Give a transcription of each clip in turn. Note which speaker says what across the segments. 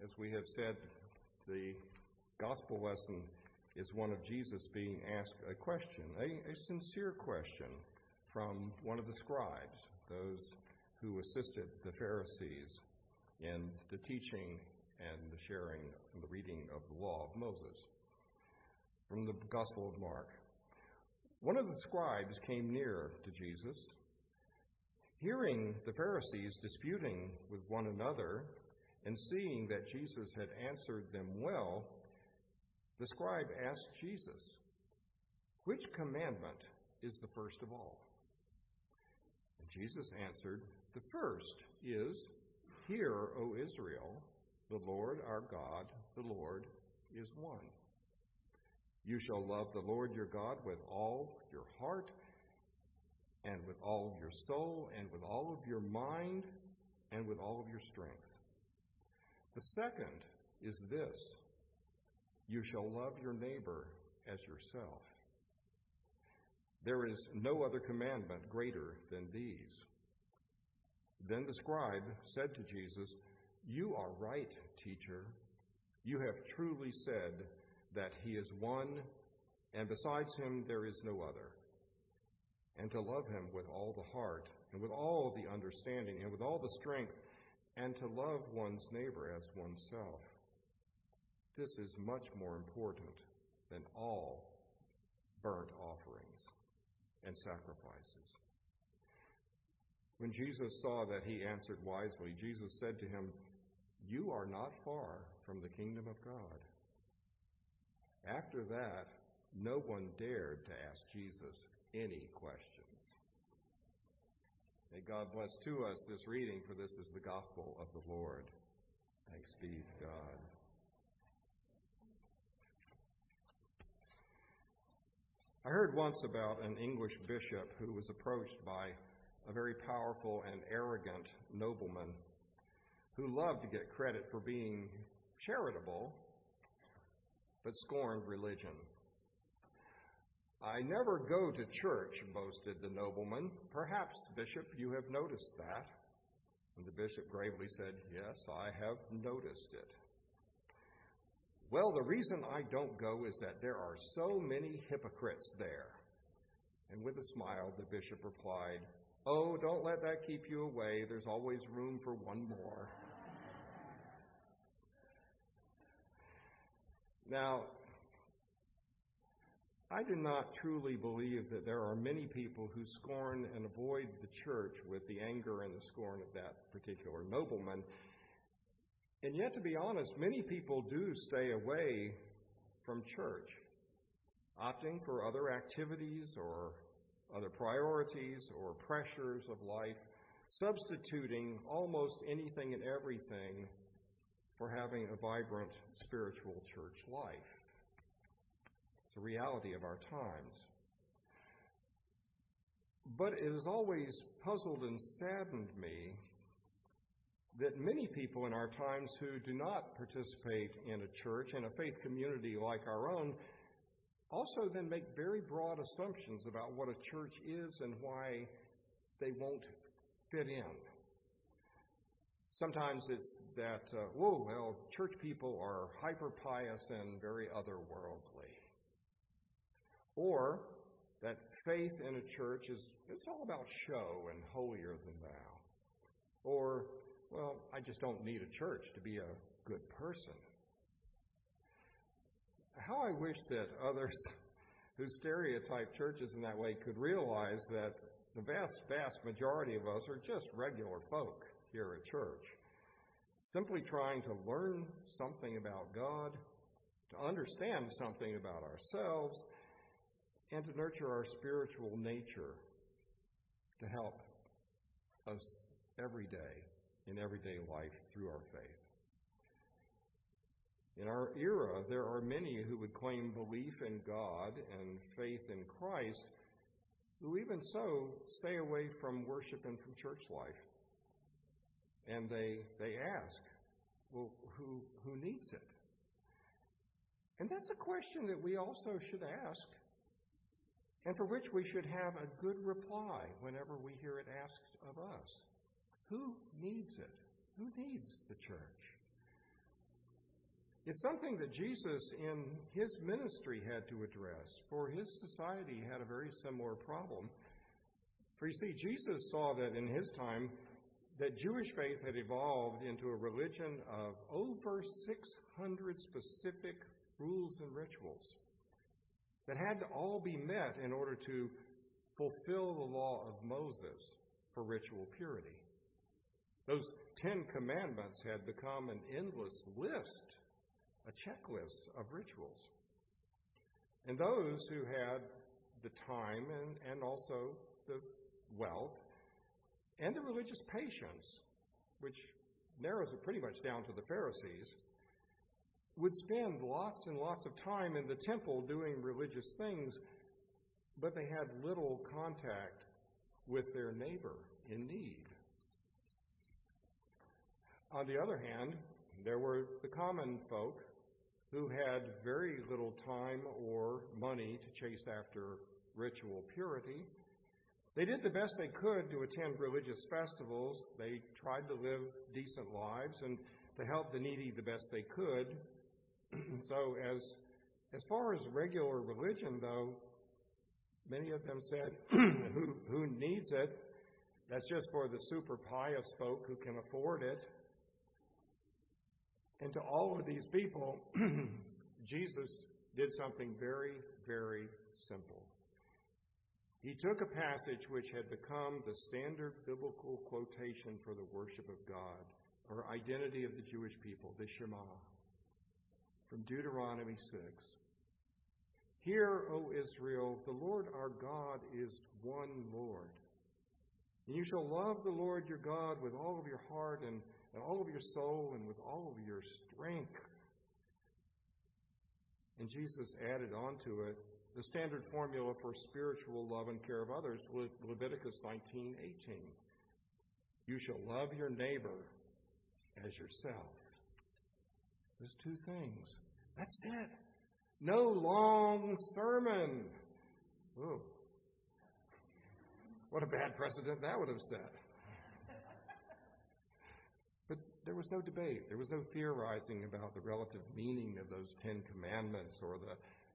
Speaker 1: As we have said, the gospel lesson is one of Jesus being asked a question, a sincere question from one of the scribes, those who assisted the Pharisees in the teaching and the sharing and the reading of the law of Moses. From the Gospel of Mark. One of the scribes came near to Jesus. Hearing the Pharisees disputing with one another and seeing that Jesus had answered them well, the scribe asked Jesus, "Which commandment is the first of all?" And Jesus answered, "The first is, 'Hear, O Israel, the Lord our God, the Lord is one. You shall love the Lord your God with all your heart and with all your soul and with all of your mind and with all of your strength. The second is this, you shall love your neighbor as yourself. There is no other commandment greater than these." Then the scribe said to Jesus, "You are right, teacher. You have truly said that he is one, and besides him there is no other. And to love him with all the heart, and with all the understanding, and with all the strength, and to love one's neighbor as oneself. This is much more important than all burnt offerings and sacrifices." When Jesus saw that he answered wisely, Jesus said to him, "You are not far from the kingdom of God." After that, no one dared to ask Jesus any questions. May God bless to us this reading, for this is the gospel of the Lord. Thanks be to God. I heard once about an English bishop who was approached by a very powerful and arrogant nobleman who loved to get credit for being charitable, but scorned religion. "I never go to church," boasted the nobleman. "Perhaps, Bishop, you have noticed that." And the bishop gravely said, "Yes, I have noticed it." "Well, the reason I don't go is that there are so many hypocrites there." And with a smile, the bishop replied, "Oh, don't let that keep you away. There's always room for one more." Now, I do not truly believe that there are many people who scorn and avoid the church with the anger and the scorn of that particular nobleman. And yet, to be honest, many people do stay away from church, opting for other activities or other priorities or pressures of life, substituting almost anything and everything for having a vibrant spiritual church life. It's a reality of our times. But it has always puzzled and saddened me that many people in our times who do not participate in a church and a faith community like our own also then make very broad assumptions about what a church is and why they won't fit in. Sometimes it's that, church people are hyper-pious and very otherworldly. Or that faith in a church it's all about show and holier than thou. Or, I just don't need a church to be a good person. How I wish that others who stereotype churches in that way could realize that the vast majority of us are just regular folk here at church, simply trying to learn something about God, to understand something about ourselves, and to nurture our spiritual nature to help us every day, in everyday life, through our faith. In our era, there are many who would claim belief in God and faith in Christ, who even so stay away from worship and from church life. And they ask, who needs it? And that's a question that we also should ask, and for which we should have a good reply whenever we hear it asked of us. Who needs it? Who needs the church? is something that Jesus in his ministry had to address, for his society had a very similar problem. For you see, Jesus saw that in his time, that Jewish faith had evolved into a religion of over 600 specific rules and rituals that had to all be met in order to fulfill the law of Moses for ritual purity. Those 10 commandments had become an endless list, a checklist of rituals. And those who had the time and also the wealth and the religious patience, which narrows it pretty much down to the Pharisees, would spend lots and lots of time in the temple doing religious things, but they had little contact with their neighbor in need. On the other hand, there were the common folk who had very little time or money to chase after ritual purity. They did the best they could to attend religious festivals. They tried to live decent lives and to help the needy the best they could. So as far as regular religion, though, many of them said, who needs it? That's just for the super pious folk who can afford it. And to all of these people, Jesus did something very, very simple. He took a passage which had become the standard biblical quotation for the worship of God, or identity of the Jewish people, the Shema, from Deuteronomy 6. Hear, O Israel, the Lord our God is one Lord. And you shall love the Lord your God with all of your heart and all of your soul and with all of your strength. And Jesus added on to it the standard formula for spiritual love and care of others, Leviticus 19:18. You shall love your neighbor as yourself. There's two things. That's it. No long sermon. Whoa. What a bad precedent that would have set. But there was no debate. There was no theorizing about the relative meaning of those 10 commandments or the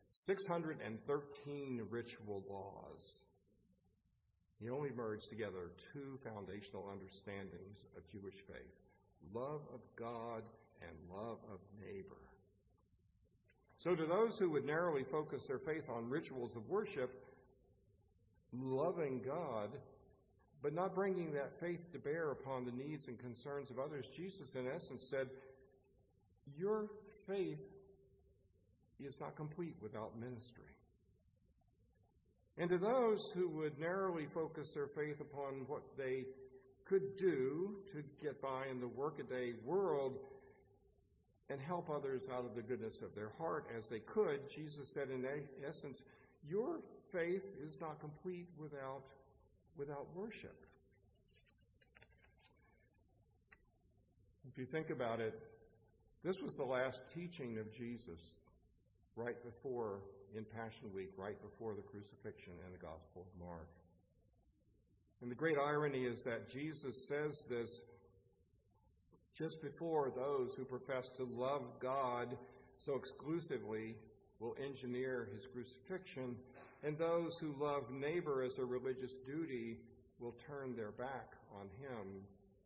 Speaker 1: 613 ritual laws. He only merged together two foundational understandings of Jewish faith: love of God and love of neighbor. So to those who would narrowly focus their faith on rituals of worship, loving God, but not bringing that faith to bear upon the needs and concerns of others, Jesus in essence said, your faith is not complete without ministry. And to those who would narrowly focus their faith upon what they could do to get by in the workaday world and help others out of the goodness of their heart as they could, Jesus said in essence, your faith is not complete without worship. If you think about it, this was the last teaching of Jesus right before, in Passion Week, right before the crucifixion in the Gospel of Mark. And the great irony is that Jesus says this just before those who profess to love God so exclusively will engineer his crucifixion, and those who love neighbor as a religious duty will turn their back on him.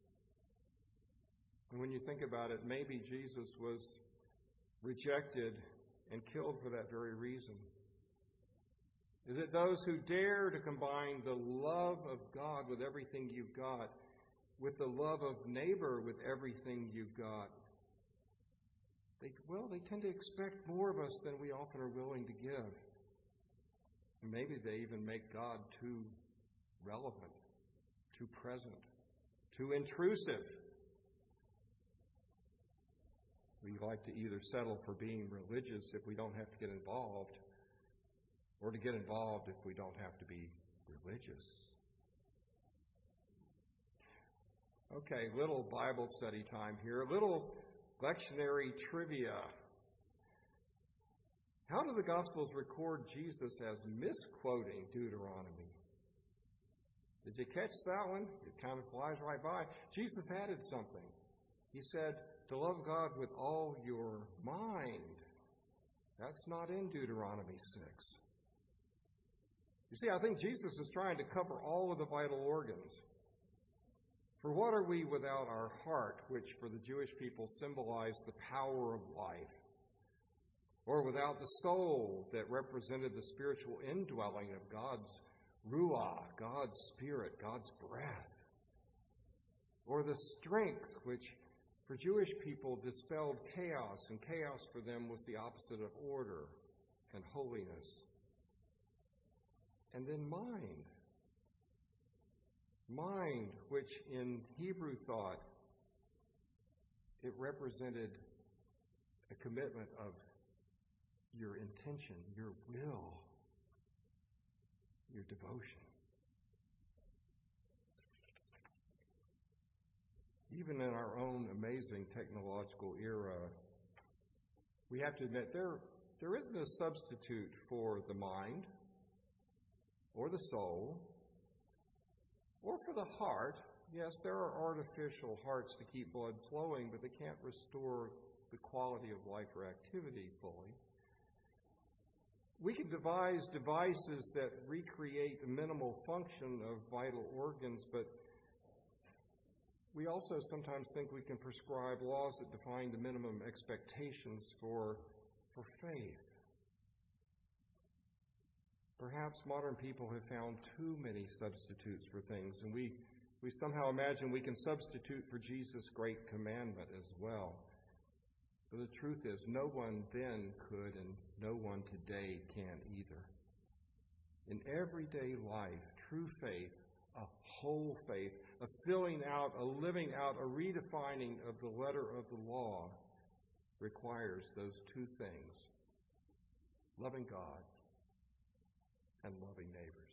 Speaker 1: And when you think about it, maybe Jesus was rejected and killed for that very reason. Is it those who dare to combine the love of God with everything you've got, with the love of neighbor with everything you've got? They tend to expect more of us than we often are willing to give. And maybe they even make God too relevant, too present, too intrusive. We like to either settle for being religious if we don't have to get involved, or to get involved if we don't have to be religious. Okay, little Bible study time here, a little lectionary trivia. How do the Gospels record Jesus as misquoting Deuteronomy? Did you catch that one? It kind of flies right by. Jesus added something. He said to love God with all your mind. That's not in Deuteronomy 6. You see, I think Jesus was trying to cover all of the vital organs. For what are we without our heart, which for the Jewish people symbolized the power of life? Or without the soul that represented the spiritual indwelling of God's ruah, God's spirit, God's breath? Or the strength which for Jewish people dispelled chaos, and chaos for them was the opposite of order and holiness. And then mind. Mind, which in Hebrew thought, it represented a commitment of your intention, your will, your devotion. Even in our own amazing technological era, we have to admit there isn't a substitute for the mind or the soul or for the heart. Yes, there are artificial hearts to keep blood flowing, but they can't restore the quality of life or activity fully. We can devise devices that recreate the minimal function of vital organs, but we also sometimes think we can prescribe laws that define the minimum expectations for faith. Perhaps modern people have found too many substitutes for things, and we somehow imagine we can substitute for Jesus' great commandment as well. But the truth is, no one then could, and no one today can either. In everyday life, true faith, a whole faith, a filling out, a living out, a redefining of the letter of the law requires those two things: loving God and loving neighbors.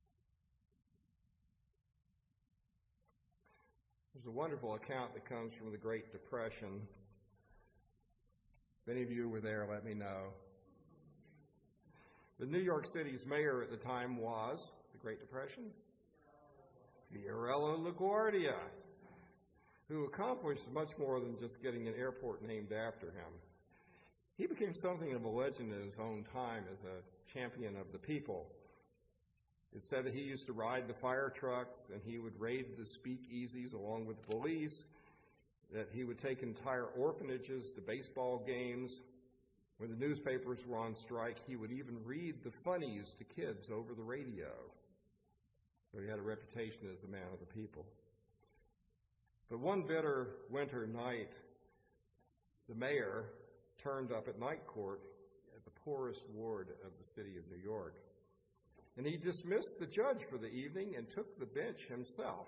Speaker 1: There's a wonderful account that comes from the Great Depression. If any of you were there, let me know. The New York City's mayor at the time was, the Great Depression, Fiorello LaGuardia, who accomplished much more than just getting an airport named after him. He became something of a legend in his own time as a champion of the people. It's said that he used to ride the fire trucks and he would raid the speakeasies along with police, that he would take entire orphanages to baseball games. When the newspapers were on strike, he would even read the funnies to kids over the radio. So he had a reputation as a man of the people. But one bitter winter night, the mayor turned up at night court at the poorest ward of the city of New York. And he dismissed the judge for the evening and took the bench himself.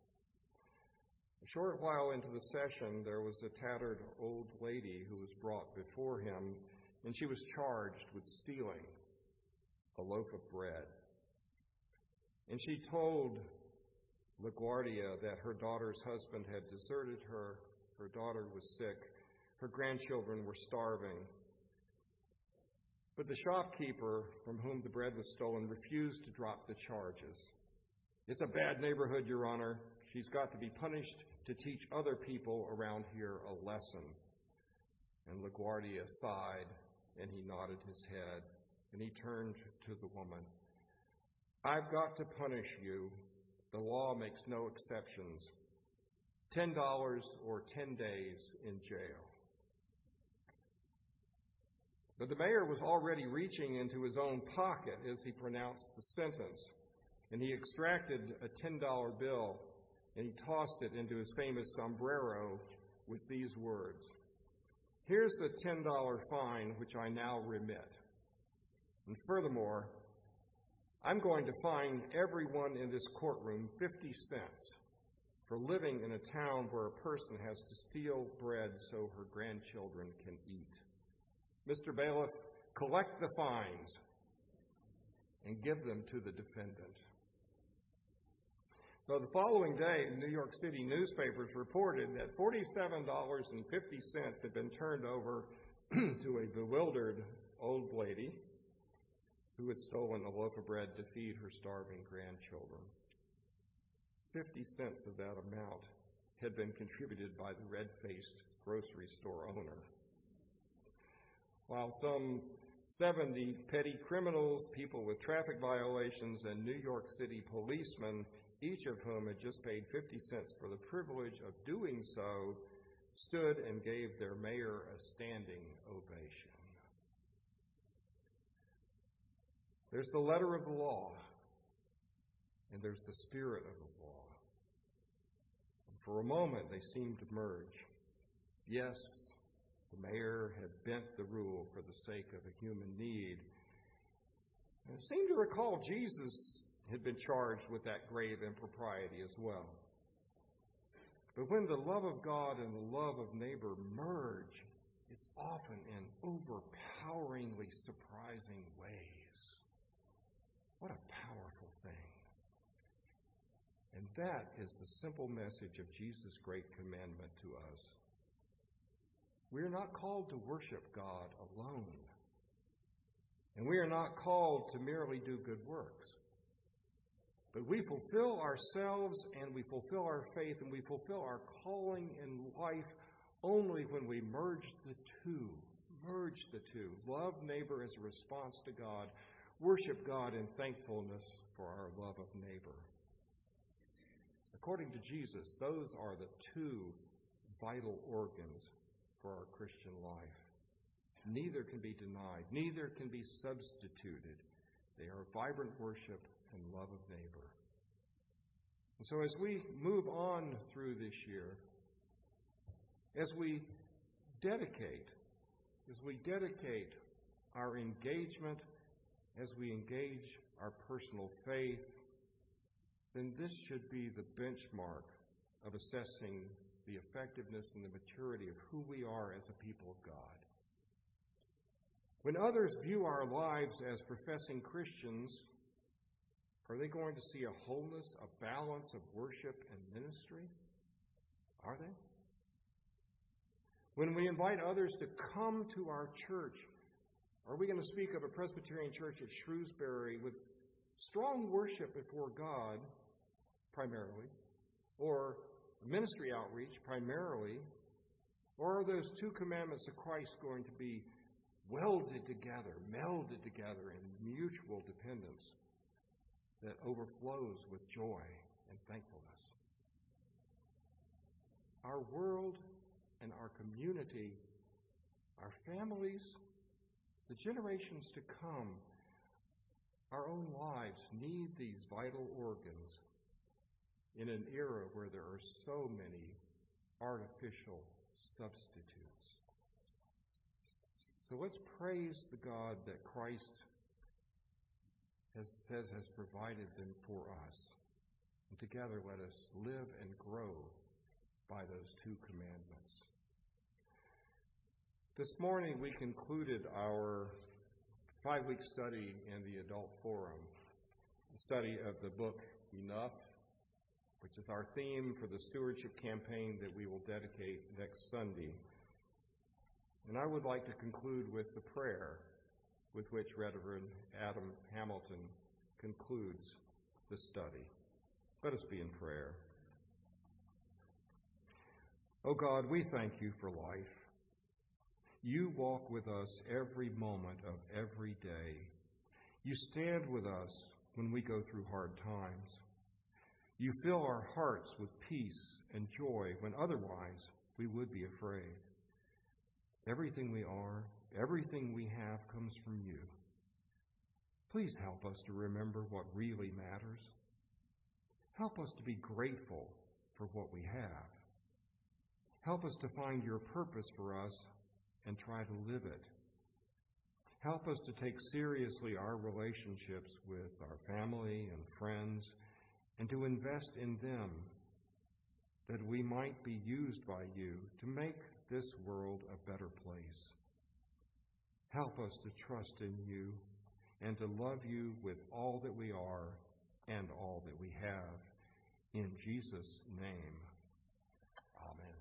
Speaker 1: A short while into the session, there was a tattered old lady who was brought before him, and she was charged with stealing a loaf of bread. And she told LaGuardia that her daughter's husband had deserted her, her daughter was sick, her grandchildren were starving. But the shopkeeper from whom the bread was stolen refused to drop the charges. "It's a bad neighborhood, Your Honor. She's got to be punished to teach other people around here a lesson." And LaGuardia sighed, and he nodded his head, and he turned to the woman. "I've got to punish you. The law makes no exceptions. $10 or 10 days in jail." But the mayor was already reaching into his own pocket as he pronounced the sentence, and he extracted a $10 bill, and he tossed it into his famous sombrero with these words: "Here's the $10 fine which I now remit. And furthermore, I'm going to fine everyone in this courtroom 50 cents for living in a town where a person has to steal bread so her grandchildren can eat. Mr. Bailiff, collect the fines and give them to the defendant." So the following day, New York City newspapers reported that $47.50 had been turned over to a bewildered old lady who had stolen a loaf of bread to feed her starving grandchildren. 50 cents of that amount had been contributed by the red-faced grocery store owner. While some 70 petty criminals, people with traffic violations, and New York City policemen, each of whom had just paid 50 cents for the privilege of doing so, stood and gave their mayor a standing ovation. There's the letter of the law, and there's the spirit of the law. And for a moment, they seemed to merge. Yes, the mayor had bent the rule for the sake of a human need. And I seem to recall Jesus had been charged with that grave impropriety as well. But when the love of God and the love of neighbor merge, it's often in overpoweringly surprising ways. What a powerful thing. And that is the simple message of Jesus' great commandment to us. We are not called to worship God alone. And we are not called to merely do good works. But we fulfill ourselves and we fulfill our faith and we fulfill our calling in life only when we merge the two. Merge the two. Love neighbor as a response to God. Worship God in thankfulness for our love of neighbor. According to Jesus, those are the two vital organs for our Christian life. Neither can be denied. Neither can be substituted. They are vibrant worship and love of neighbor. And so as we move on through this year, as we dedicate our engagement, as we engage our personal faith, then this should be the benchmark of assessing the effectiveness and the maturity of who we are as a people of God. When others view our lives as professing Christians, are they going to see a wholeness, a balance of worship and ministry? Are they? When we invite others to come to our church, are we going to speak of a Presbyterian church at Shrewsbury with strong worship before God, primarily, or ministry outreach, primarily, or are those two commandments of Christ going to be welded together, melded together in mutual dependence that overflows with joy and thankfulness? Our world and our community, our families, the generations to come, our own lives need these vital organs in an era where there are so many artificial substitutes. So let's praise the God that Christ has provided them for us. And together let us live and grow by those two commandments. This morning we concluded our 5-week study in the Adult Forum, the study of the book Enough, which is our theme for the stewardship campaign that we will dedicate next Sunday. And I would like to conclude with the prayer with which Reverend Adam Hamilton concludes the study. Let us be in prayer. Oh God, we thank you for life. You walk with us every moment of every day. You stand with us when we go through hard times. You fill our hearts with peace and joy when otherwise we would be afraid. Everything we are, everything we have comes from you. Please help us to remember what really matters. Help us to be grateful for what we have. Help us to find your purpose for us and try to live it. Help us to take seriously our relationships with our family and friends and to invest in them that we might be used by you to make this world a better place. Help us to trust in you and to love you with all that we are and all that we have. In Jesus' name, amen.